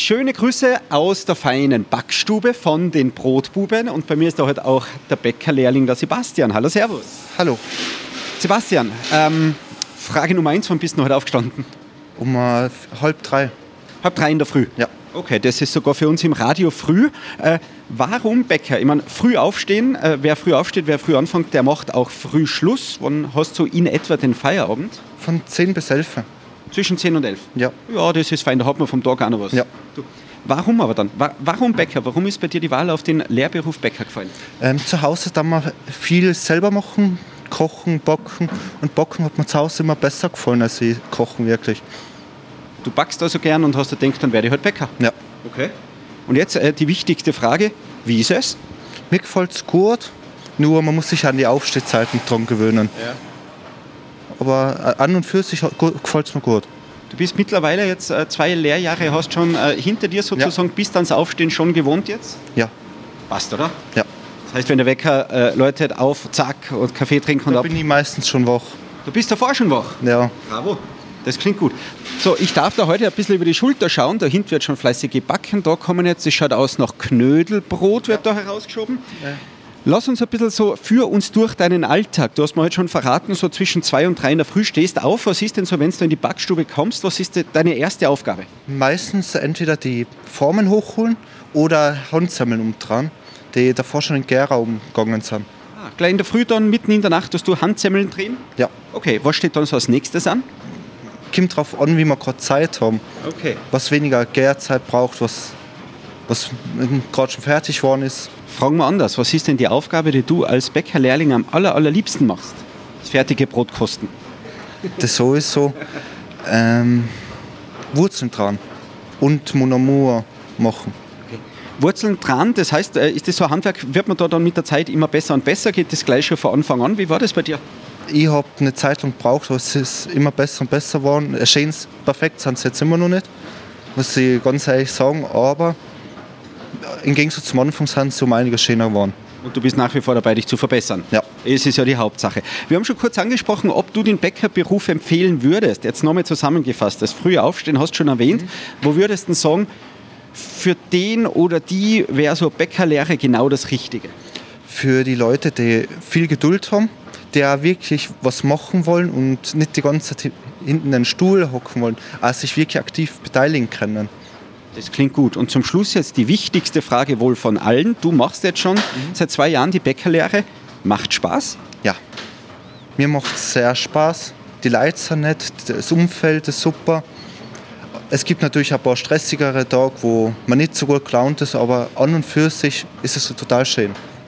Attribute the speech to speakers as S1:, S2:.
S1: Schöne Grüße aus der feinen Backstube von den Brotbuben. Und bei mir ist da heute auch der Bäckerlehrling, der Sebastian. Hallo, servus.
S2: Hallo.
S1: Sebastian, Frage Nummer 1, wann bist du heute aufgestanden?
S2: Um 2:30.
S1: 2:30 in der Früh?
S2: Ja.
S1: Okay, das ist sogar für uns im Radio früh. Warum Bäcker? Ich meine, früh aufstehen, wer früh aufsteht, wer früh anfängt, der macht auch früh Schluss. Wann hast du in etwa den Feierabend?
S2: Von 10 bis 11.
S1: Zwischen 10 und 11?
S2: Ja.
S1: Ja, das ist fein, da hat man vom Tag auch noch was.
S2: Ja.
S1: Du, warum aber dann? Warum Bäcker? Warum ist bei dir die Wahl auf den Lehrberuf Bäcker gefallen?
S2: Zu Hause dann mal viel selber machen, kochen, backen. Und backen hat mir zu Hause immer besser gefallen als kochen wirklich.
S1: Du backst also gern und hast dir gedacht, dann werde ich halt Bäcker?
S2: Ja.
S1: Okay. Und jetzt die wichtigste Frage, wie ist es?
S2: Mir gefällt es gut, nur man muss sich an die Aufstehzeiten dran gewöhnen.
S1: Ja.
S2: Aber an und für sich gefällt es mir gut.
S1: Du bist mittlerweile jetzt 2 Lehrjahre, hast schon hinter dir sozusagen, bist ans Aufstehen schon gewohnt jetzt?
S2: Ja.
S1: Passt, oder?
S2: Ja.
S1: Das heißt, wenn der Wecker läutet, auf, zack, und Kaffee trinken und
S2: Da
S1: ab.
S2: bin ich meistens schon wach.
S1: Du bist davor schon wach?
S2: Ja.
S1: Bravo. Das klingt gut. So, ich darf da heute ein bisschen über die Schulter schauen. Da hinten wird schon fleißig gebacken. Da kommen jetzt, das schaut aus nach Knödelbrot, wird da herausgeschoben. Ja. Lass uns ein bisschen so, führ uns durch deinen Alltag. Du hast mir heute schon verraten, so zwischen 2 und 3 in der Früh stehst auf. Was ist denn so, wenn du in die Backstube kommst, was ist deine erste Aufgabe?
S2: Meistens entweder die Formen hochholen oder Handsemmeln umdrehen, die davor schon in den Gärraum gegangen sind.
S1: Gleich in der Früh dann, mitten in der Nacht, dass du Handsemmeln drehen?
S2: Ja.
S1: Okay, was steht dann so als nächstes an?
S2: Kommt drauf an, wie wir gerade Zeit haben.
S1: Okay.
S2: Was weniger Gärzeit braucht, was gerade schon fertig geworden ist.
S1: Fragen wir anders. Was ist denn die Aufgabe, die du als Bäckerlehrling am allerliebsten machst? Das fertige Brot kosten.
S2: Das sowieso. Wurzeln dran und Mon Amour machen.
S1: Okay. Wurzeln dran, das heißt, ist das so ein Handwerk, wird man da dann mit der Zeit immer besser und besser? Geht das gleich schon von Anfang an? Wie war das bei dir?
S2: Ich habe eine Zeit lang gebraucht, aber es ist immer besser und besser geworden. Perfekt sind sie jetzt immer noch nicht, muss ich ganz ehrlich sagen, aber im Gegensatz zum Anfang sind sie um einiges schöner geworden.
S1: Und du bist nach wie vor dabei, dich zu verbessern?
S2: Ja.
S1: Es ist ja die Hauptsache. Wir haben schon kurz angesprochen, ob du den Bäckerberuf empfehlen würdest. Jetzt nochmal zusammengefasst, das frühe Aufstehen hast du schon erwähnt. Wo würdest du sagen, für den oder die wäre so Bäckerlehre genau das Richtige?
S2: Für die Leute, die viel Geduld haben, die auch wirklich was machen wollen und nicht die ganze Zeit hinten in den Stuhl hocken wollen, also sich wirklich aktiv beteiligen können.
S1: Das klingt gut. Und zum Schluss jetzt die wichtigste Frage wohl von allen. Du machst jetzt schon seit 2 Jahren die Bäckerlehre. Macht Spaß?
S2: Ja, mir macht es sehr Spaß. Die Leute sind nett, das Umfeld ist super. Es gibt natürlich ein paar stressigere Tage, wo man nicht so gut gelaunt ist, aber an und für sich ist es total schön.